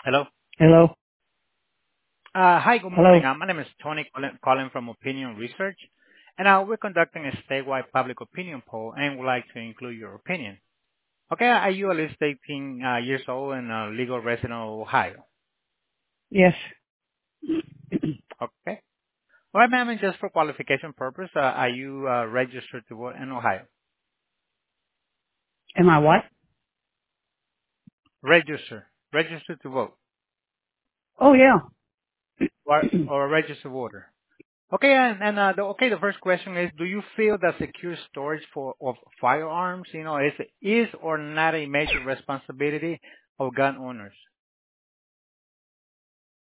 Hello. Hello? Hi, good morning. Hello? My name is Tony calling from Opinion Research, and we're conducting a statewide public opinion poll and would like to include your opinion. Okay, are you at least 18 years old and a legal resident of Ohio? Yes. Okay. All right, ma'am, and just for qualification purpose, are you registered to vote in Ohio? Am I what? Registered to vote, Oh, yeah. or a registered voter. Okay, the first question is, do you feel that secure storage of firearms, is or not a major responsibility of gun owners?